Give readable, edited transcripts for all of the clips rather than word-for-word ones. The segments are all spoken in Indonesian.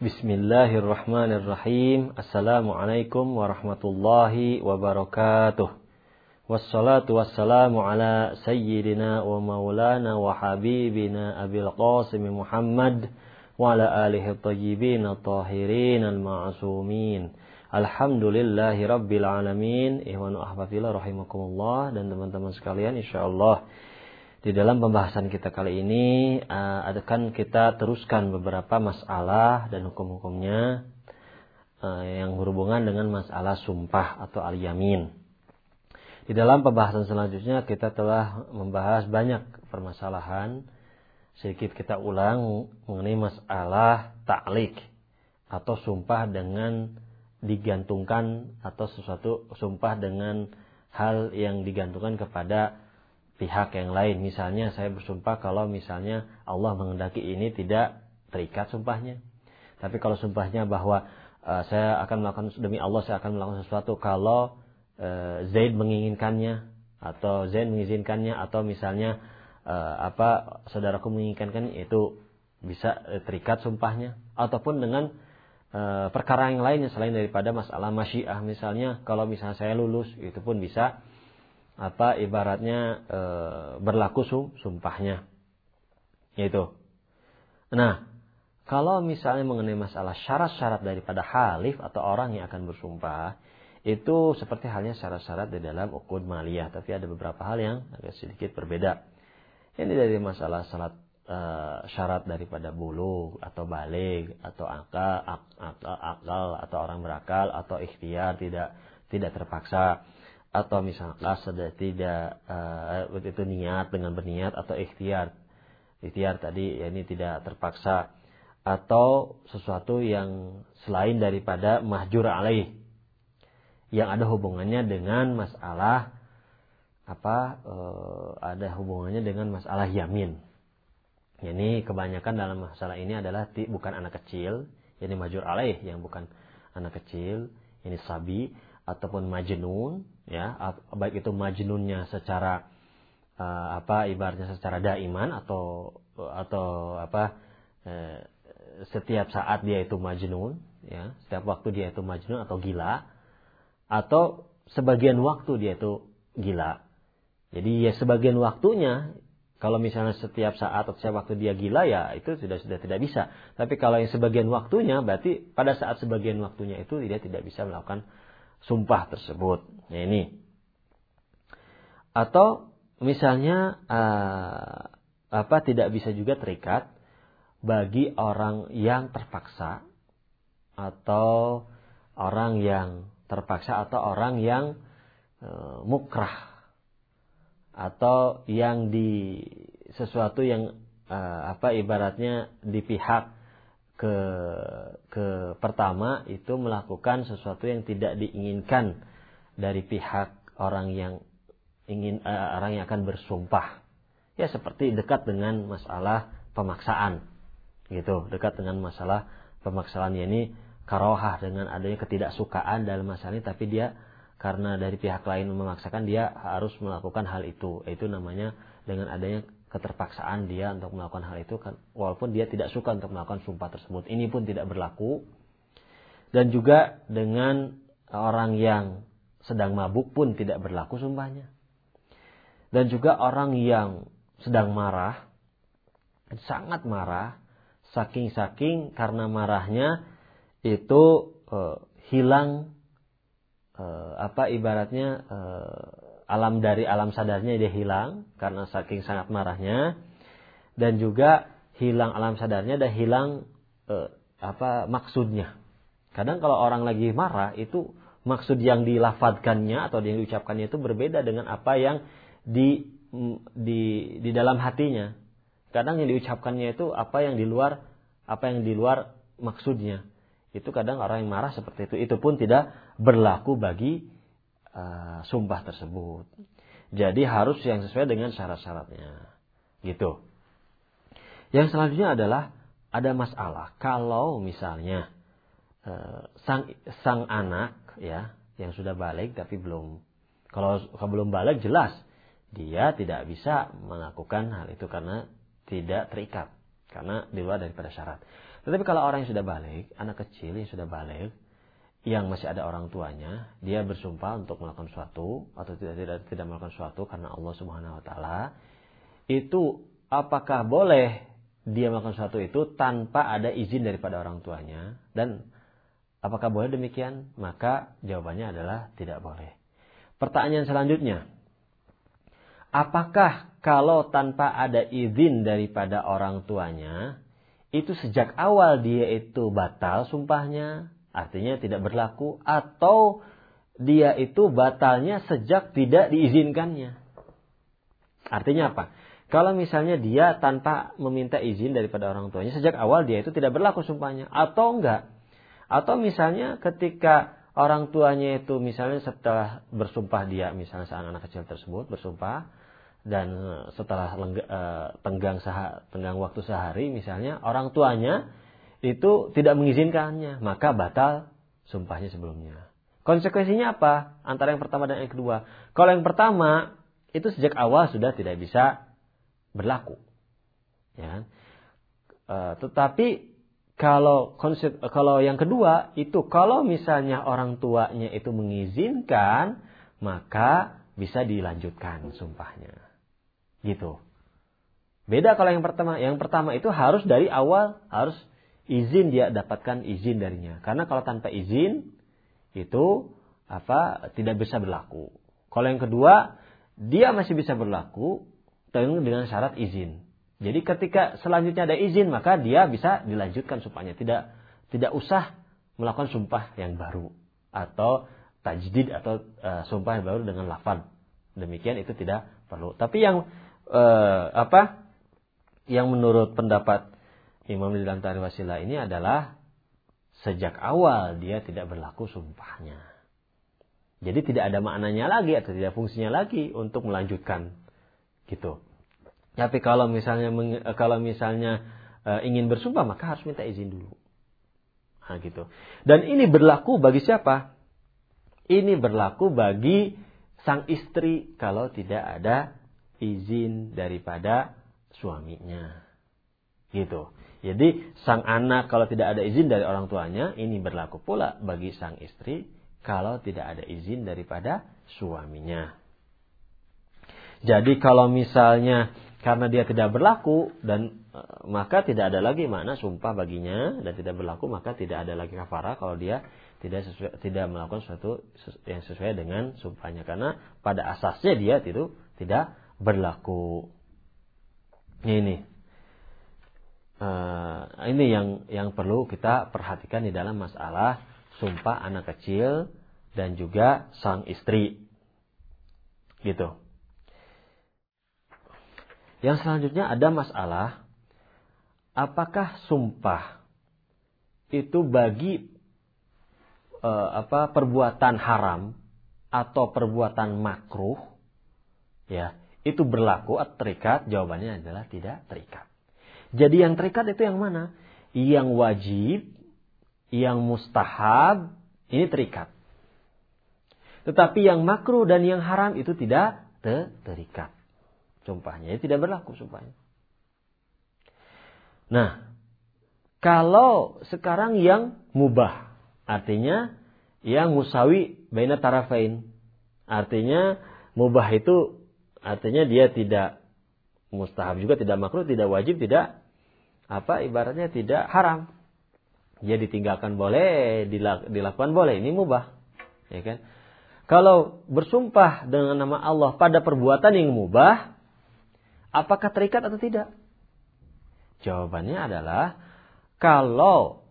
Bismillahirrahmanirrahim. Assalamualaikum warahmatullahi wabarakatuh. Wassalatu wassalamu ala sayyidina wa maulana wa habibina Abil Qasim Muhammad wa ala alihi at-tayyibin at-tahirin al-ma'sumin. Alhamdulillahi rabbil alamin. Ihwanu ahbabillah rahimakumullah, dan teman-teman sekalian, insyaallah di dalam pembahasan kita kali ini akan kita teruskan beberapa masalah dan hukum-hukumnya yang berhubungan dengan masalah sumpah atau al-yamin. Di dalam pembahasan selanjutnya kita telah membahas banyak permasalahan. Sedikit kita ulang mengenai masalah ta'liq atau sumpah dengan digantungkan, atau sesuatu sumpah dengan hal yang digantungkan kepada pihak yang lain. Misalnya saya bersumpah kalau misalnya Allah menghendaki ini, tidak terikat sumpahnya. Tapi kalau sumpahnya bahwa saya akan melakukan, demi Allah saya akan melakukan sesuatu kalau Zaid menginginkannya, atau Zaid mengizinkannya, atau misalnya saudaraku menginginkannya, itu bisa terikat sumpahnya. Ataupun dengan perkara yang lainnya selain daripada masalah masyiah. Misalnya kalau misalnya saya lulus, itu pun bisa ibaratnya berlaku sumpahnya itu. Nah, kalau misalnya mengenai masalah syarat-syarat daripada halif atau orang yang akan bersumpah, itu seperti halnya syarat-syarat di dalam uqud maliyah, tapi ada beberapa hal yang agak sedikit berbeda. Ini dari masalah syarat daripada bulugh atau baligh atau akal atau orang berakal, atau ikhtiar tidak terpaksa, atau misalkan tidak itu niat dengan berniat, atau ikhtiar tadi ya, ini tidak terpaksa, atau sesuatu yang selain daripada mahjur alaih yang ada hubungannya dengan masalah ada hubungannya dengan masalah yamin. Ini kebanyakan dalam masalah ini adalah bukan anak kecil, ini mahjur alaih yang bukan anak kecil, ini sabi ataupun majnun, ya, baik itu majnunnya secara ibaratnya secara daiman atau setiap saat dia itu majnun, ya, setiap waktu dia itu majnun atau gila, atau sebagian waktu dia itu gila. Jadi ya sebagian waktunya, kalau misalnya setiap saat atau setiap waktu dia gila, ya itu sudah tidak bisa. Tapi kalau yang sebagian waktunya, berarti pada saat sebagian waktunya itu dia tidak bisa melakukan sumpah tersebut. Nah, ini. Atau misalnya tidak bisa juga terikat bagi orang yang terpaksa, atau orang yang terpaksa, atau orang yang mukrah, atau yang di sesuatu yang ibaratnya di pihak ke pertama itu melakukan sesuatu yang tidak diinginkan dari pihak orang yang akan bersumpah. Ya seperti dekat dengan masalah pemaksaan. Gitu, dekat dengan masalah pemaksaan, ini karohah, dengan adanya ketidaksukaan dalam masalah ini, tapi dia karena dari pihak lain memaksakan, dia harus melakukan hal itu. Itu namanya dengan adanya keterpaksaan dia untuk melakukan hal itu, walaupun dia tidak suka untuk melakukan sumpah tersebut. Ini pun tidak berlaku. Dan juga dengan orang yang sedang mabuk pun tidak berlaku sumpahnya. Dan juga orang yang sedang marah, sangat marah, saking karena marahnya itu hilang ibaratnya dari alam sadarnya, dia hilang karena saking sangat marahnya, dan juga hilang alam sadarnya dan hilang maksudnya. Kadang kalau orang lagi marah itu maksud yang dilafadzkannya atau yang diucapkannya itu berbeda dengan apa yang di dalam hatinya. Kadang yang diucapkannya itu apa yang di luar maksudnya. Itu kadang orang yang marah seperti itu. Itu pun tidak berlaku bagi sumpah tersebut. Jadi harus yang sesuai dengan syarat-syaratnya. Gitu. Yang selanjutnya adalah ada masalah kalau misalnya sang anak, ya, yang sudah balik tapi belum balik, jelas dia tidak bisa melakukan hal itu karena tidak terikat. karena di luar daripada syarat. Tetapi kalau orang yang sudah balik, anak kecil yang sudah balik, yang masih ada orang tuanya, dia bersumpah untuk melakukan suatu atau tidak melakukan suatu karena Allah Subhanahu wa taala, itu apakah boleh dia melakukan suatu itu tanpa ada izin daripada orang tuanya? Dan apakah boleh demikian? Maka jawabannya adalah tidak boleh. Pertanyaan selanjutnya, apakah kalau tanpa ada izin daripada orang tuanya, itu sejak awal dia itu batal sumpahnya, artinya tidak berlaku, atau dia itu batalnya sejak tidak diizinkannya? Artinya apa? Kalau misalnya dia tanpa meminta izin daripada orang tuanya, sejak awal dia itu tidak berlaku sumpahnya, atau enggak? Atau misalnya ketika orang tuanya itu misalnya setelah bersumpah dia, misalnya sang anak kecil tersebut bersumpah, dan setelah tenggang waktu sehari misalnya, orang tuanya itu tidak mengizinkannya, maka batal sumpahnya sebelumnya. Konsekuensinya apa? Antara yang pertama dan yang kedua. Kalau yang pertama, itu sejak awal sudah tidak bisa berlaku, ya. Tetapi kalau yang kedua itu, kalau misalnya orang tuanya itu mengizinkan, maka bisa dilanjutkan sumpahnya, gitu. Beda kalau yang pertama. Yang pertama itu harus dari awal, harus izin, dia dapatkan izin darinya. Karena kalau tanpa izin itu tidak bisa berlaku. Kalau yang kedua, dia masih bisa berlaku dengan syarat izin. Jadi ketika selanjutnya ada izin, maka dia bisa dilanjutkan sumpahnya. Tidak usah melakukan sumpah yang baru atau tajdid atau sumpah yang baru dengan lafaz. Demikian itu tidak perlu. Tapi yang menurut pendapat Imam di dalam Ta'rif Wasilah ini adalah sejak awal dia tidak berlaku sumpahnya. Jadi tidak ada maknanya lagi atau tidak fungsinya lagi untuk melanjutkan. Gitu. Tapi kalau misalnya ingin bersumpah, maka harus minta izin dulu. Nah, gitu. Dan ini berlaku bagi siapa? Ini berlaku bagi sang istri kalau tidak ada izin daripada suaminya. Gitu. Jadi sang anak kalau tidak ada izin dari orang tuanya, ini berlaku pula bagi sang istri kalau tidak ada izin daripada suaminya. Jadi kalau misalnya karena dia tidak berlaku, dan maka tidak ada lagi makna sumpah baginya, dan tidak berlaku, maka tidak ada lagi kafarah kalau dia tidak melakukan sesuatu yang sesuai dengan sumpahnya, karena pada asasnya dia itu tidak berlaku. Ini yang perlu kita perhatikan di dalam masalah sumpah anak kecil dan juga sang istri. Gitu. Yang selanjutnya ada masalah, apakah sumpah itu bagi perbuatan haram atau perbuatan makruh, ya, itu berlaku atau terikat? Jawabannya adalah tidak terikat. Jadi yang terikat itu yang mana? Yang wajib, yang mustahab, ini terikat. Tetapi yang makruh dan yang haram itu tidak terikat sumpahnya, tidak berlaku sumpahnya. Nah, kalau sekarang yang mubah, artinya yang musawi baina tarafain, artinya mubah itu artinya dia tidak mustahab juga, tidak makruh, tidak wajib, tidak ibaratnya tidak haram. Dia ditinggalkan boleh, dilakukan boleh, ini mubah, ya kan? Kalau bersumpah dengan nama Allah pada perbuatan yang mubah, apakah terikat atau tidak? Jawabannya adalah kalau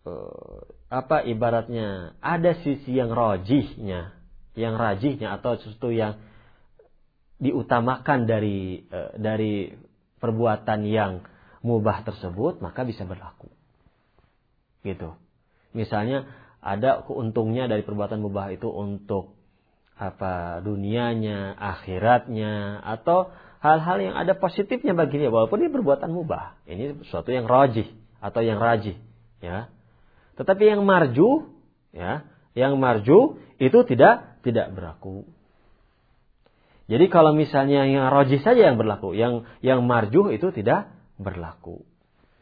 ibaratnya ada sisi yang rajihnya atau sesuatu yang diutamakan dari perbuatan yang mubah tersebut, maka bisa berlaku. Gitu. Misalnya ada keuntungnya dari perbuatan mubah itu untuk dunianya, akhiratnya, atau hal-hal yang ada positifnya baginya walaupun ini perbuatan mubah. Ini sesuatu yang rajih atau yang rajih, ya. Tetapi yang marjuh, ya, itu tidak berlaku. Jadi kalau misalnya yang rajih saja yang berlaku, yang marjuh itu tidak berlaku.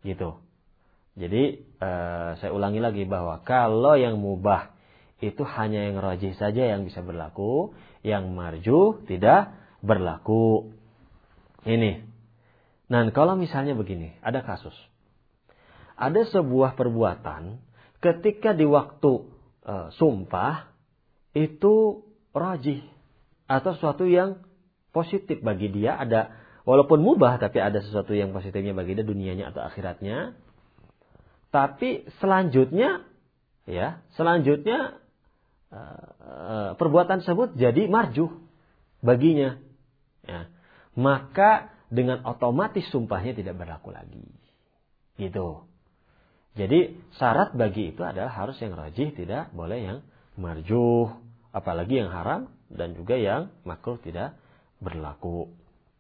Gitu. Jadi saya ulangi lagi bahwa kalau yang mubah itu hanya yang rajih saja yang bisa berlaku, yang marjuh tidak berlaku. Ini. Nah, kalau misalnya begini, ada kasus. Ada sebuah perbuatan ketika di waktu sumpah itu rajih atau sesuatu yang positif bagi dia, ada walaupun mubah tapi ada sesuatu yang positifnya bagi dia dunianya atau akhiratnya. Tapi selanjutnya perbuatan tersebut jadi marjuh baginya. Ya. Maka dengan otomatis sumpahnya tidak berlaku lagi. Gitu. Jadi syarat bagi itu adalah harus yang rajih, tidak boleh yang marjuh. Apalagi yang haram dan juga yang makruh tidak berlaku.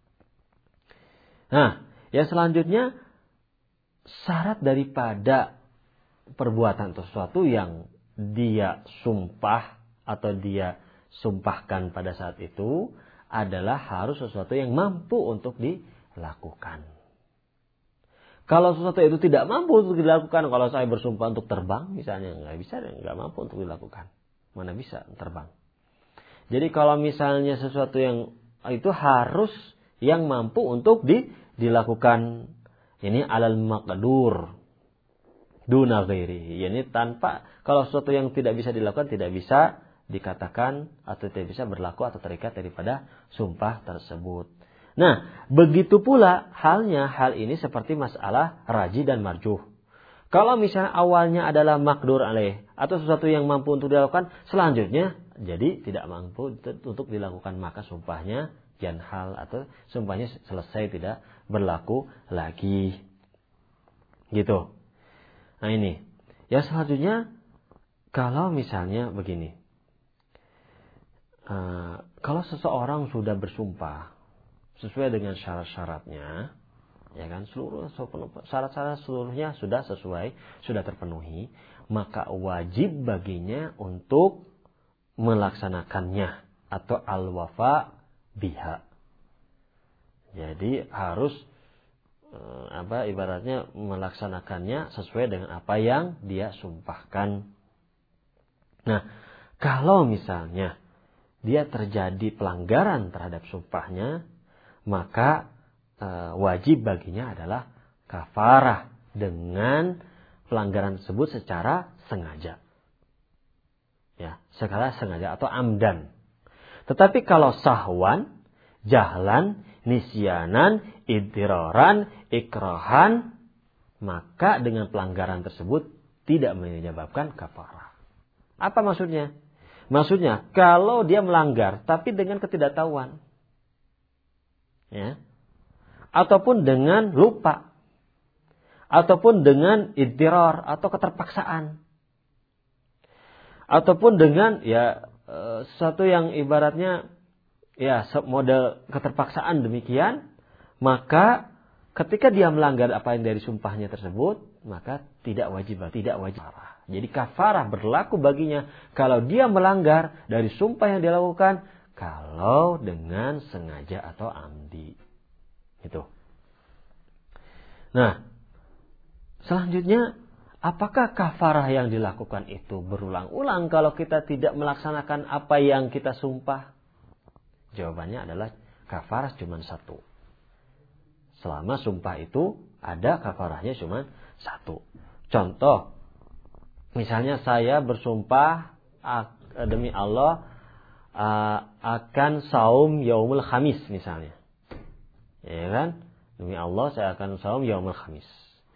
Nah, yang selanjutnya syarat daripada perbuatan atau sesuatu yang dia sumpah atau dia sumpahkan pada saat itu adalah harus sesuatu yang mampu untuk dilakukan. Kalau sesuatu itu tidak mampu untuk dilakukan, kalau saya bersumpah untuk terbang misalnya, nggak mampu untuk dilakukan. Mana bisa terbang. Jadi kalau misalnya sesuatu yang itu harus yang mampu untuk dilakukan. Ini alal maqdur duna ghairi. Yani tanpa, kalau sesuatu yang tidak bisa dilakukan tidak bisa dikatakan atau tidak bisa berlaku atau terikat daripada sumpah tersebut. Nah, begitu pula halnya hal ini seperti masalah rajih dan marjuh. Kalau misalnya awalnya adalah maqdur alaih atau sesuatu yang mampu untuk dilakukan, selanjutnya jadi tidak mampu untuk dilakukan, maka sumpahnya janhal atau sumpahnya selesai, tidak berlaku lagi. Gitu. Nah ini. Yang selanjutnya, kalau misalnya begini. Kalau seseorang sudah bersumpah sesuai dengan syarat-syaratnya, ya kan, seluruh syarat-syarat seluruhnya sudah sesuai, sudah terpenuhi, maka wajib baginya untuk melaksanakannya atau al-wafa biha. Jadi harus ibaratnya melaksanakannya sesuai dengan apa yang dia sumpahkan. Nah, kalau misalnya dia terjadi pelanggaran terhadap sumpahnya, maka wajib baginya adalah kafarah dengan pelanggaran tersebut secara sengaja. Ya, secara sengaja atau amdan. Tetapi kalau sahwan, jahlan, nisyanan, idtiraran, ikrahan, maka dengan pelanggaran tersebut tidak menyebabkan kafarah. Apa maksudnya? Maksudnya, kalau dia melanggar tapi dengan ketidaktahuan, ya, ataupun dengan lupa, ataupun dengan idtirar atau keterpaksaan, ataupun dengan sesuatu yang ibaratnya model keterpaksaan demikian, maka ketika dia melanggar apa yang dari sumpahnya tersebut, maka tidak wajib. Jadi kafarah berlaku baginya kalau dia melanggar dari sumpah yang dia lakukan, kalau dengan sengaja atau amdi. Itu. Nah, selanjutnya, apakah kafarah yang dilakukan itu berulang-ulang kalau kita tidak melaksanakan apa yang kita sumpah? Jawabannya adalah kafarah cuma satu. Selama sumpah itu ada kafarahnya cuma satu. Contoh, misalnya saya bersumpah demi Allah akan saum yaumul khamis misalnya. Ya kan? Demi Allah saya akan saum yaumul khamis.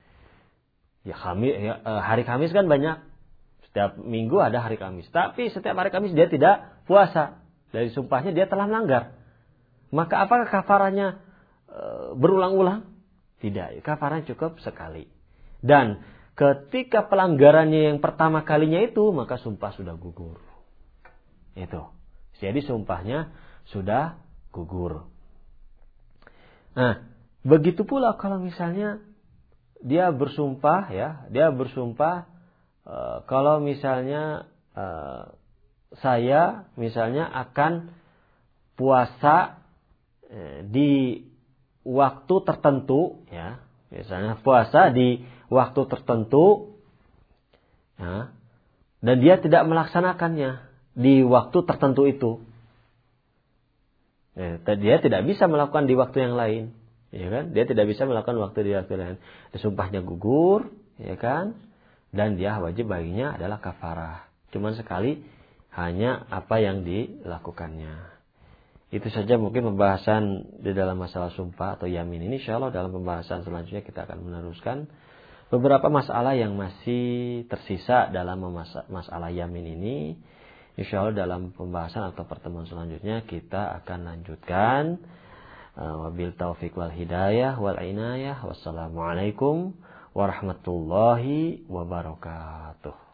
Hari Kamis kan banyak. Setiap minggu ada hari Kamis. Tapi setiap hari Kamis dia tidak puasa. Dari sumpahnya dia telah melanggar. Maka apakah kafarahnya berulang-ulang? Tidak. Kafarahnya cukup sekali. Dan ketika pelanggarannya yang pertama kalinya itu, maka sumpah sudah gugur. Itu. Jadi sumpahnya sudah gugur. Nah, begitu pula kalau misalnya dia bersumpah, kalau misalnya saya misalnya akan puasa di waktu tertentu, ya, Misalnya puasa di waktu tertentu, ya, dan dia tidak melaksanakannya di waktu tertentu itu. Ya, dia tidak bisa melakukan di waktu yang lain, ya kan? Dia tidak bisa melakukan waktu di waktu lain. Sumpahnya gugur, ya kan? Dan dia wajib baginya adalah kafarah. Cuman sekali hanya apa yang dilakukannya. Itu saja mungkin pembahasan di dalam masalah sumpah atau yamin ini. Insyaallah dalam pembahasan selanjutnya kita akan meneruskan beberapa masalah yang masih tersisa dalam masalah yamin ini. Insyaallah dalam pembahasan atau pertemuan selanjutnya kita akan lanjutkan. Wabil taufiq wal hidayah wal inayah. Wassalamualaikum warahmatullahi wabarakatuh.